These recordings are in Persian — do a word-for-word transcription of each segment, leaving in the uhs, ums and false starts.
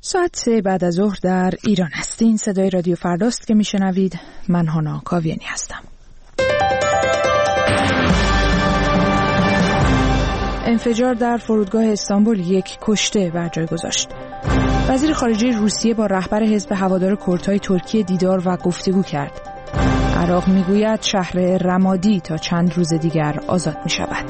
ساعت سه بعد از ظهر در ایران هستین. صدای رادیو فرداست که میشنوید. من هانا کاویانی هستم. انفجار در فرودگاه استانبول یک کشته بر جای گذاشت. وزیر خارجه روسیه با رهبر حزب هوادار کردهای ترکیه دیدار و گفتگو کرد. عراق میگوید شهر رمادی تا چند روز دیگر آزاد می شود.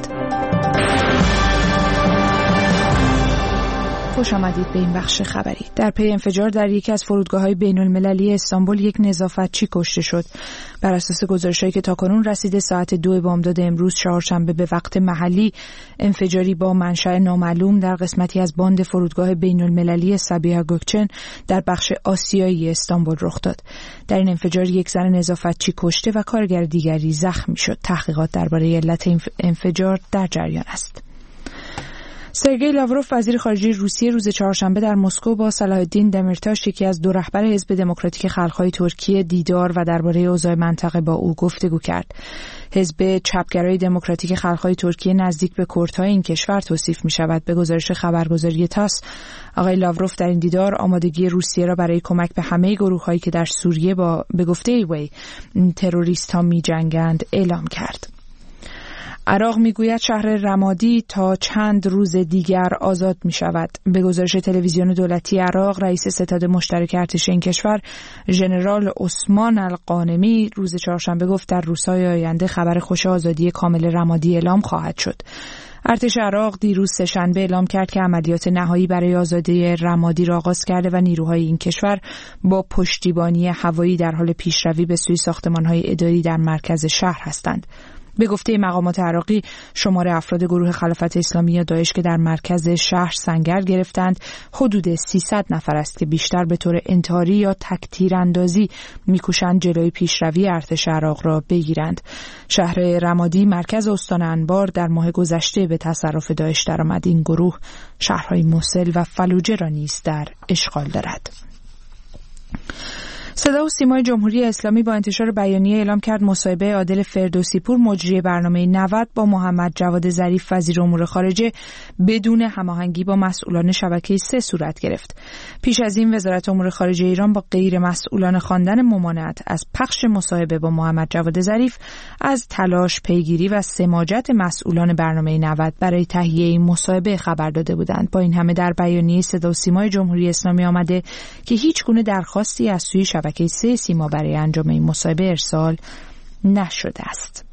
خوش آمدید به این بخش خبری. در پی انفجار در یکی از فرودگاه‌های بین‌المللی استانبول یک نظافتچی کشته شد. بر اساس گزارش‌هایی که تاکنون رسیده ساعت دو بامداد امروز چهارشنبه به وقت محلی انفجاری با منشأ نامعلوم در قسمتی از باند فرودگاه بین‌المللی سابیها گوکچن در بخش آسیایی استانبول رخ داد. در این انفجار یک زن نظافتچی کشته و کارگر دیگری زخمی شد. تحقیقات درباره علت انفجار در جریان است. سرگئی لاوروف وزیر خارجه روسیه روز چهارشنبه در مسکو با صلاح الدین دمیرتاش یکی از دو رهبر حزب دموکراتیک خلق‌های ترکیه دیدار و درباره اوضاع منطقه با او گفتگو کرد. حزب چپگرای دموکراتیک خلق‌های ترکیه نزدیک به کردهای این کشور توصیف می‌شود. به گزارش خبرگزاری تاس، آقای لاوروف در این دیدار آمادگی روسیه را برای کمک به همه گروه‌هایی که در سوریه با به گفته وی تروریست‌ها می‌جنگند اعلام کرد. عراق میگوید شهر رمادی تا چند روز دیگر آزاد می شود. به گزارش تلویزیون دولتی عراق، رئیس ستاد مشترک ارتش این کشور ژنرال عثمان القانمی روز چهارشنبه گفت در روزهای آینده خبر خوش آزادی کامل رمادی اعلام خواهد شد. ارتش عراق دیروز سه‌شنبه اعلام کرد که عملیات نهایی برای آزادی رمادی را آغاز کرده و نیروهای این کشور با پشتیبانی هوایی در حال پیشروی به سوی ساختمان‌های اداری در مرکز شهر هستند. به گفته مقامات عراقی، شمار افراد گروه خلافت اسلامی یا داعش که در مرکز شهر سنگر گرفتند حدود سیصد نفر است که بیشتر به طور انتحاری یا تک‌تیراندازی می‌کوشند جلوی پیشروی ارتش عراق را بگیرند. شهر رمادی مرکز استان انبار در ماه گذشته به تصرف داعش درآمد. این گروه شهرهای موصل و فلوجه را نیز در اشغال دارد. صدا و سیمای جمهوری اسلامی با انتشار بیانیه اعلام کرد مصاحبه عادل فردوسی پور مجری برنامه نود با محمد جواد ظریف وزیر امور خارجه بدون هماهنگی با مسئولان شبکه سه صورت گرفت. پیش از این وزارت امور خارجه ایران با غیر مسئولان خواندن ممانعت از پخش مصاحبه با محمد جواد ظریف از تلاش پیگیری و سماجت مسئولان برنامه نود برای تهیه این مصاحبه خبر داده بودند. با این همه در بیانیه صدا و سیمای جمهوری اسلامی آمده که هیچ گونه درخواستی از سوی شبکه که سیما برای انجام این مصاحبه ارسال نشده است.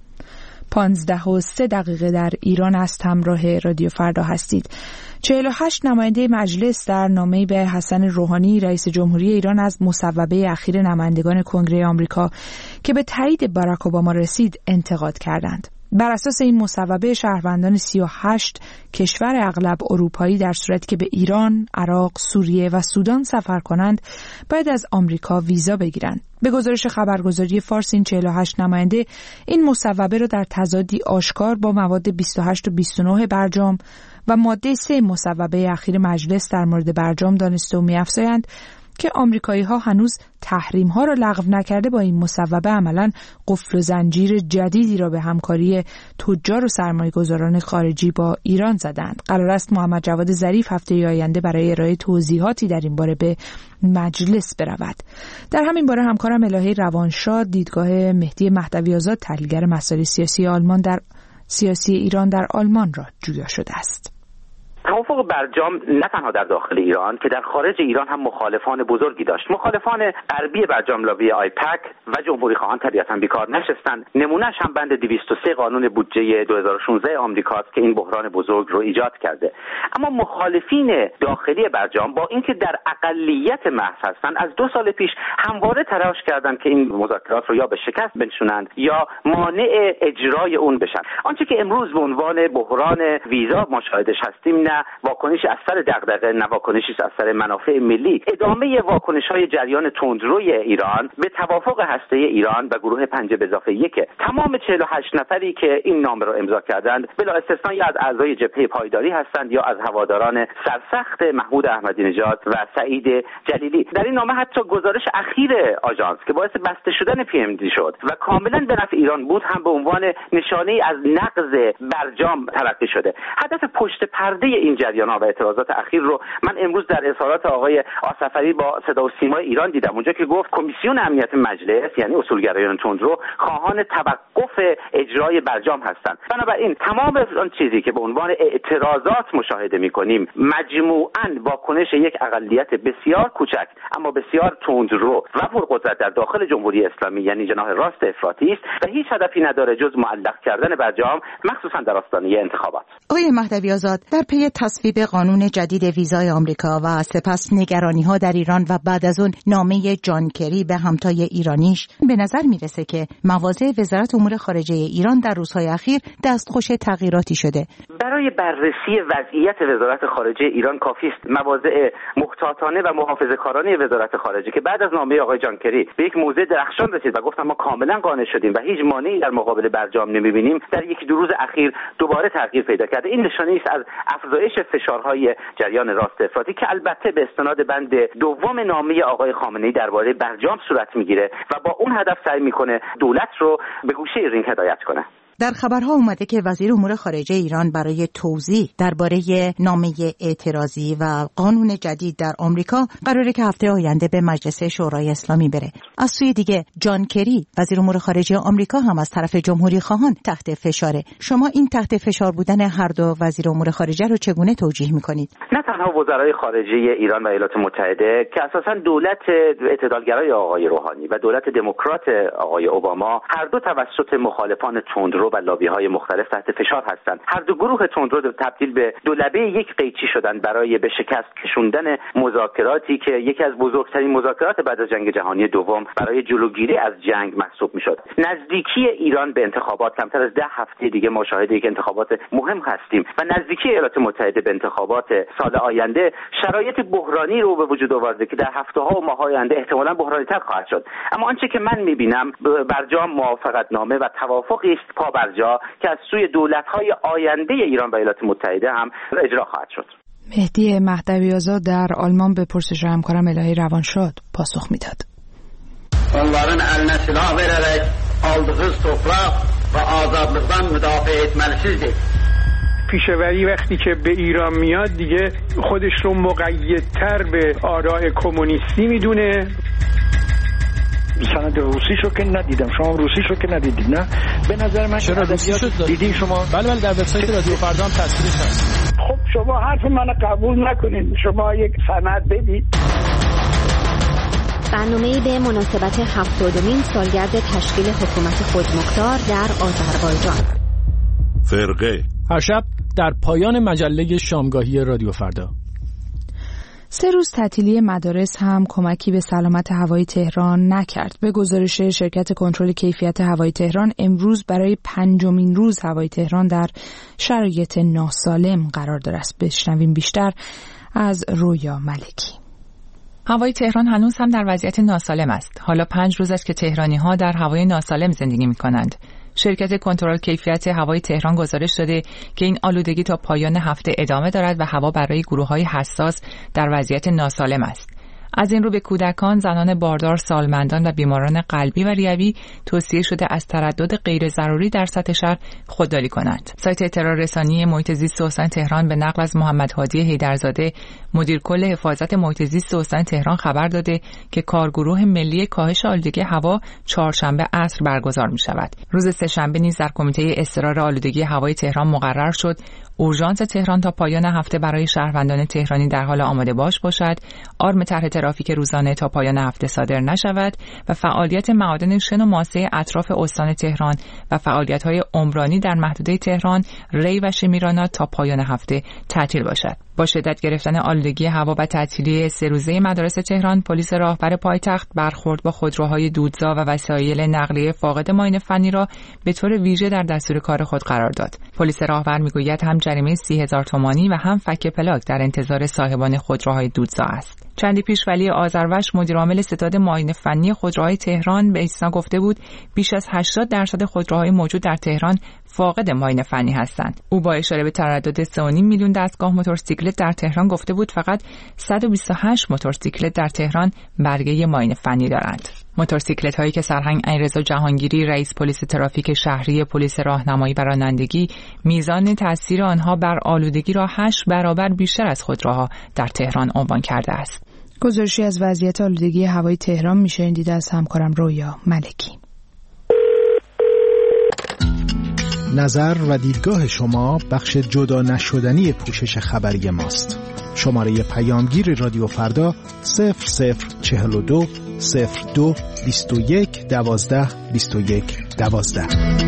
پانزده و سه دقیقه در ایران است. همراه رادیو فردا هستید. چهل و هشت نماینده مجلس در نامه‌ای به حسن روحانی رئیس جمهوری ایران از مصوبه اخیر نمایندگان کنگره آمریکا که به تایید باراک اوباما رسید انتقاد کردند. بر اساس این مصوبه شهروندان سی و هشت کشور اغلب اروپایی در صورتی که به ایران، عراق، سوریه و سودان سفر کنند باید از آمریکا ویزا بگیرند. به گزارش خبرگزاری فارس این چهل و هشت نماینده این مصوبه را در تضادی آشکار با مواد بیست و هشت و بیست و نه برجام و ماده سه مصوبه اخیر مجلس در مورد برجام دانسته و می‌افزایند که آمریکایی‌ها هنوز تحریم‌ها را لغو نکرده با این مصوبه عملاً قفل و زنجیر جدیدی را به همکاری تجار و سرمایه‌گذاران خارجی با ایران زدند. قرار است محمد جواد ظریف هفته آینده برای ارائه توضیحاتی در این باره به مجلس برود. در همین باره همکارم الهی روانشاد دیدگاه مهدی مهدوی آزاد تحلیلگر مسائل سیاسی آلمان در سیاسی ایران در آلمان را جویا شده است. توافق برجام نه تنها در داخل ایران که در خارج ایران هم مخالفان بزرگی داشت. مخالفان غربی برجام لابی آیپک و جمهوری خواهان طبیعتاً بیکار نشستند. نمونهش هم بند دویست و سه قانون بودجه دو هزار و شانزده آمریکاست که این بحران بزرگ رو ایجاد کرده. اما مخالفین داخلی برجام با اینکه در اقلیت محض هستند از دو سال پیش همواره تلاش کردند که این مذاکرات رو یا به شکست بنشونند یا مانع اجرای اون بشن. آنچه که امروز به عنوان بحران ویزا مشاهدش هستیم نه واکنش از سر دغدغه، نه واکنشی از سر منافع ملی، ادامه واکنش‌های جریان تندروی ایران به توافق هسته ایران و گروه پنج به اضافه یک. تمام چهل و هشت نفری که این نامه را امضا کردند بلا استثنا یا از اعضای جبهه پایداری هستند یا از هواداران سرسخت محمود احمدی نژاد و سعید جلیلی. در این نامه حتی گزارش اخیر آژانس که باعث بسته شدن پی ام دی شد و کاملا به نفع ایران بود هم به عنوان نشانه از نقض برجام تلقی شده. هدف پشت پرده این جریان‌ها و اعتراضات اخیر رو من امروز در اظهارات آقای آصفری با صدا و سیمای ایران دیدم، اونجا که گفت کمیسیون امنیت مجلس یعنی اصولگرایان تندرو خواهان توقف اجرای برجام هستند. بنابراین تمام آن چیزی که به عنوان اعتراضات مشاهده می‌کنیم مجموعاً واکنش یک اقلیت بسیار کوچک اما بسیار تندرو و پرقدرت در داخل جمهوری اسلامی یعنی جناح راست افراطی است و هیچ هدفی نداره جز معلق کردن برجام، مخصوصا در آستانه انتخابات. آقای مهدوی آزاد، در پی تصویب قانون جدید ویزای آمریکا و سپس نگرانی‌ها در ایران و بعد از اون نامه جان کری به همتای ایرانیش، به نظر میرسه که مواضع وزارت امور خارجه ایران در روزهای اخیر دستخوش تغییراتی شده. برای بررسی وضعیت وزارت خارجه ایران کافی است مواضع محتاطانه و محافظه‌کارانه وزارت خارجه که بعد از نامه آقای جان کری به یک موضع درخشان رسید و گفتم ما کاملا قانع شدیم و هیچ مانعی در مقابل برجام نمی‌بینیم، در یک دو روز اخیر دوباره تغییر پیدا کرده. این نشانه است از افزایش فشارهای جریان راست افراطی که البته به استناد بند دوم نامه آقای خامنه‌ای درباره برجام صورت میگیره و با اون هدف سعی میکنه دولت رو به گوشه رینگ هدایت کنه. در خبرها اومده که وزیر امور خارجه ایران برای توضیح درباره نامه اعتراضی و قانون جدید در آمریکا قراره که هفته آینده به مجلس شورای اسلامی بره. از سوی دیگه جان کری وزیر امور خارجه آمریکا هم از طرف جمهوری خواهان تحت فشاره. شما این تحت فشار بودن هر دو وزیر امور خارجه رو چگونه توجیه میکنید؟ نه تنها وزرای خارجه ایران و ایالات متحده که اساساً دولت اعتدالگرای آقای روحانی و دولت دموکرات آقای اوباما هر دو توسط مخالفان تندرو و لابی‌های مختلف تحت فشار هستند. هر دو گروه تندرو تبدیل به دو لبه یک قیچی شدند برای به شکست کشوندن مذاکراتی که یکی از بزرگترین مذاکرات بعد از جنگ جهانی دوم برای جلوگیری از جنگ محسوب می‌شد. نزدیکی ایران به انتخابات کمتر از ده هفته دیگه ما شاهد یک انتخابات مهم هستیم و نزدیکی ایالات متحده به انتخابات سال آینده شرایط بحرانی رو به وجود آورده که در هفته‌ها و ماه‌های آینده احتمالاً بحرانی‌تر خواهد شد. اما آنچه که من می‌بینم برجام موافقتنامه و توافقی است پا برجا که از سوی دولت‌های آینده ایران و ایالات متحده هم اجرا خواهد شد. مهدی مهدوی آزاد در آلمان به پرسش همکارم الهی روانشاد پاسخ میداد. onların eline silah vererek aldığı toprak ve azadlıktan müdafaa etmelisizdir. پیشوری وقتی که به ایران میاد دیگه خودش رو مقیدتر به آراء کمونیستی میدونه. سند روسیشو که ندیدم، شما روسیشو که ندیدید نه؟ به نظر من چرا روسیشو دیدین شما؟ بله بله در وبسایت رادیو فردا هم تصویرش هست. خب شما حرف منو قبول نکنید، شما یک سند بدید. برنامه‌ای به مناسبت هفتادمین سالگرد تشکیل حکومت خودمختار در آذربایجان. فرقه هر شب در پایان مجله شامگاهی رادیو فردا. سه روز تعطیلی مدارس هم کمکی به سلامت هوای تهران نکرد. به گزارش شرکت کنترل کیفیت هوای تهران امروز برای پنجمین روز هوای تهران در شرایط ناسالم قرار دارد. بشنویم بیشتر از رویا ملکی. هوای تهران هنوز هم در وضعیت ناسالم است. حالا پنج روز است که تهرانی‌ها در هوای ناسالم زندگی می‌کنند. شرکت کنترل کیفیت هوای تهران گزارش داده که این آلودگی تا پایان هفته ادامه دارد و هوا برای گروه‌های حساس در وضعیت ناسالم است. از این رو به کودکان، زنان باردار، سالمندان و بیماران قلبی و ریوی توصیه شده از تردد غیر ضروری در سطح شهر خودداری کنند. سایت اطلاع رسانی محیط زیست استان تهران به نقل از محمد هادی حیدرزاده مدیر کل حفاظت محیط زیست استان تهران خبر داده که کارگروه ملی کاهش آلودگی هوا چهارشنبه عصر برگزار می شود. روز سه‌شنبه نیز در کمیته اضطرار آلودگی هوای تهران مقرر شد اورژانس تهران تا پایان هفته برای شهروندان تهرانی در حال آماده باش باشد، آرم طرح ترافیک روزانه تا پایان هفته صادر نشود و فعالیت معادن شن و ماسه اطراف استان تهران و فعالیت‌های عمرانی در محدوده تهران، ری و شمیرانات تا پایان هفته تعطیل باشد. با شدت گرفتن آلودگی هوا و تعطیلی سه روزه مدارس تهران، پلیس راهبر پایتخت برخورد با خودروهای دودزا و وسایل نقلیه فاقد معاینه فنی را به طور ویژه در دستور کار خود قرار داد. پلیس راهبر میگوید هم جریمه سی هزار تومانی و هم فک پلاک در انتظار صاحبان خودروهای دودزا است. چندی پیش ولی آذروش مدیر عامل ستاد معاینه فنی خودروهای تهران به ایسنا گفته بود بیش از هشتاد درصد خودروهای موجود در تهران فاقد معاینه فنی هستند. او با اشاره به تردد سه و نیم میلیون دستگاه موتورسیکلت در تهران گفته بود فقط صد و بیست و هشت موتورسیکلت در تهران برگه معاینه فنی دارند. موتورسیکلت هایی که سرهنگ علیرضا جهانگیری رئیس پلیس ترافیک شهری پلیس راهنمایی و رانندگی میزان تاثیر آنها بر آلودگی را هشت برابر بیشتر از خودروها در تهران عنوان کرده است. گزارشی از وضعیت آلودگی هوای تهران میشنیدید از همکارم رویا ملکی. نظر و دیدگاه شما بخش جدا نشدنی پوشش خبری ماست. شماره پیامگیر رادیو فردا صفر صفر چهل و دو صفر دو بیست و یک دوازده بیست و یک دوازده.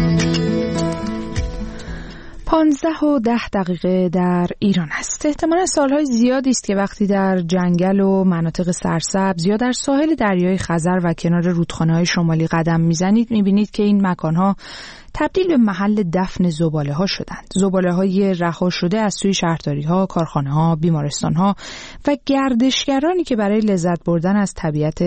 پانزده و ده دقیقه در ایران است. احتمالا سالهای زیادی است که وقتی در جنگل و مناطق سرسبز یا در ساحل دریای خزر و کنار رودخانه‌های شمالی قدم میزنید میبینید که این مکانها تبدیل به محل دفن زباله ها شدند. زباله های رها شده از سوی شهرداری ها، کارخانه ها، بیمارستان ها و گردشگرانی که برای لذت بردن از طبیعت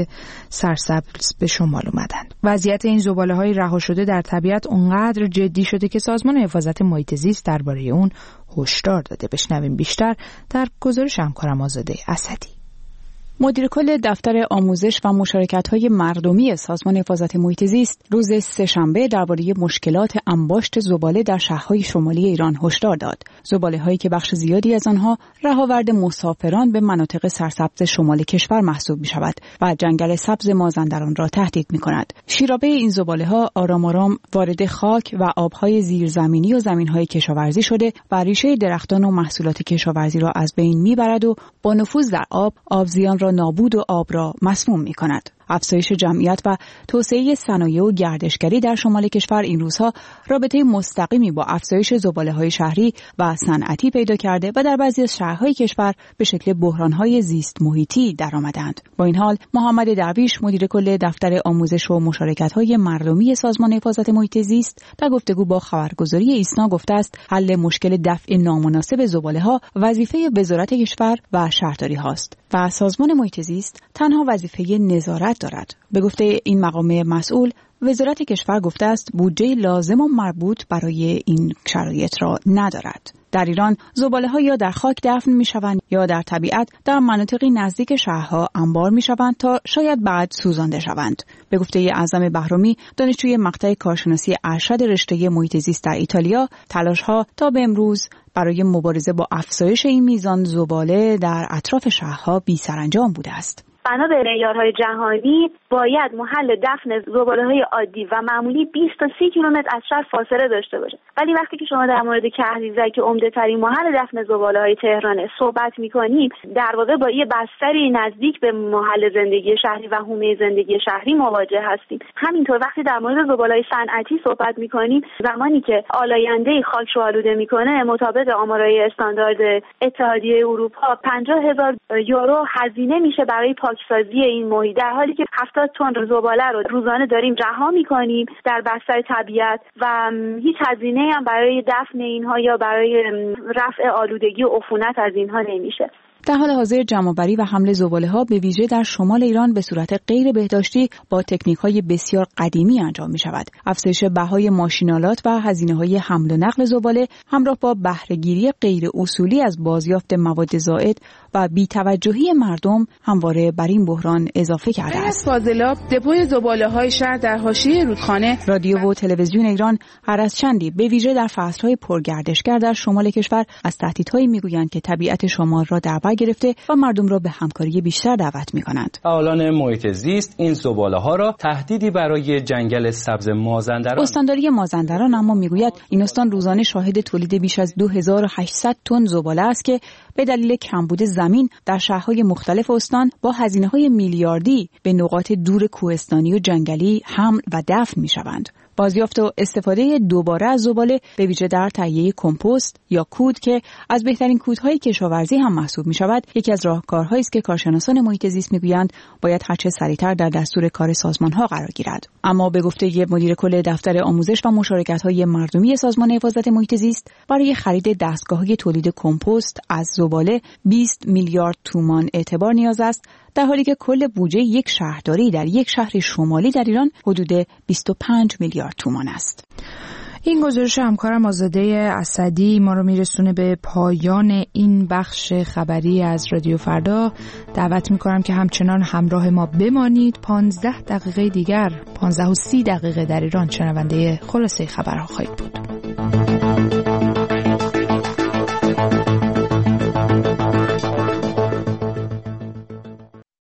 سرسبز به شمال اومدند. وضعیت این زباله های رها شده در طبیعت اونقدر جدی شده که سازمان حفاظت محیط زیست درباره اون هشدار داده. بشنویم بیشتر در گزارش همکارم آزاده اسدی. مدیر کل دفتر آموزش و مشارکت‌های مردمی سازمان حفاظت محیط زیست روز سه‌شنبه درباره مشکلات انباشت زباله در شهرهای شمالی ایران هشدار داد. زباله‌هایی که بخش زیادی از آنها رهاورد مسافران به مناطق سرسبز شمال کشور محسوب می‌شود و جنگل سبز مازندران را تهدید می‌کند. شیرابه این زباله‌ها آرام آرام وارد خاک و آب‌های زیرزمینی و زمین‌های کشاورزی شده و ریشه درختان و محصولات کشاورزی را از بین می‌برد و با نفوذ در آب، آبزیان را نابود و آب را مسموم می کند. افزایش جمعیت و توسعه صنایع و گردشگری در شمال کشور این روزها رابطه مستقیمی با افزایش زباله‌های شهری و صنعتی پیدا کرده و در بعضی از شهرهای کشور به شکل بحران‌های زیست محیطی درآمدند. با این حال محمد درویش مدیر کل دفتر آموزش و مشارکت‌های مردمی سازمان حفاظت محیط زیست در گفتگو با خبرگزاری ایسنا گفته است حل مشکل دفع نامناسب زباله‌ها وظیفه وزارت کشور و شهرداری هاست و سازمان محیط زیست تنها وظیفه نظارت دارد. به گفته این مقام مسئول، وزارت کشور گفته است بودجه لازم و مربوط برای این شرایط را ندارد. در ایران زباله‌ها یا در خاک دفن می‌شوند یا در طبیعت در مناطقی نزدیک شهرها انبار می‌شوند تا شاید بعد سوزانده شوند. به گفته اعظم بهرامی دانشجوی مقطع کارشناسی ارشد رشته محیط زیست در ایتالیا، تلاش‌ها تا به امروز برای مبارزه با افزایش این میزان زباله در اطراف شهرها بی‌سرانجام بوده است. بنا به معیارهای جهانی باید محل دفن زباله‌های عادی و معمولی بیست تا سی کیلومتر از شهر فاصله داشته باشه. ولی وقتی که شما در مورد کهریزک که عمده‌ترین محل دفن زباله‌های تهرانه صحبت می‌کنیم، در واقع با یه بستری نزدیک به محل زندگی شهری و حومه زندگی شهری مواجه هستیم. همینطور وقتی در مورد زباله‌های صنعتی صحبت می‌کنیم، زمانی که آلاینده خاک رو آلوده می‌کنه، مطابق آمارهای استاندارد اتحادیه اروپا پنجاه هزار یورو هزینه میشه برای پاکسازی این محیط، در حالی که هفتاد تن زباله رو روزانه داریم رها می‌کنیم در بستر طبیعت و هیچ هزینه‌ای هم برای دفن اینها یا برای رفع آلودگی و عفونت از اینها نمیشه. در حال حاضر جمع‌آوری و حمل زباله‌ها به ویژه در شمال ایران به صورت غیر بهداشتی با تکنیک‌های بسیار قدیمی انجام می‌شود. افزایش بهای ماشینالات و هزینه‌های حمل و نقل زباله همراه با بهره‌گیری غیر اصولی از بازیافت مواد زائد و بی‌توجهی مردم همواره بر این بحران اضافه کرده است. فاضلاب دپوی زباله‌های شهر در حاشیه رودخانه. رادیو و تلویزیون ایران هر از چندی به ویژه در فصل‌های پرگردشگر در شمال کشور از تهدیدهایی می‌گویند که طبیعت شمال را در بر گرفته و مردم را به همکاری بیشتر دعوت می‌کنند. فعالان محیط زیست این زباله‌ها را تهدیدی برای جنگل سبز مازندران. استانداری مازندران اما می‌گوید این استان روزانه شاهد تولید بیش از دو هزار و هشتصد تن زباله است که به دلیل کمبود زمین در شهرهای مختلف استان با هزینه‌های میلیاردی به نقاط دور کوهستانی و جنگلی حمل و دفن می‌شوند. بازیافت و استفاده دوباره از زباله به ویژه در تهیه کمپوست یا کود که از بهترین کودهای کشاورزی هم محسوب می شود، یکی از راهکارهایی است که کارشناسان محیط زیست میگویند باید هرچه سریعتر در دستور کار سازمان‌ها قرار گیرد. اما به گفته مدیر کل دفتر آموزش و مشارکت‌های مردمی سازمان حفاظت محیط زیست، برای خرید دستگاه‌های تولید کمپوست از زباله بیست میلیارد تومان اعتبار نیاز است، در حالی که کل بودجه یک شهرداری در یک شهر شمالی در ایران حدود بیست و پنج میلیارد تومان است. این گزارش همکارم آزاده اسدی ما رو میرسونه به پایان این بخش خبری از رادیو فردا. دعوت میکنم که همچنان همراه ما بمانید. پانزده دقیقه دیگر، پانزده و سی دقیقه در ایران شنونده خلاصه خبرها خواهید بود.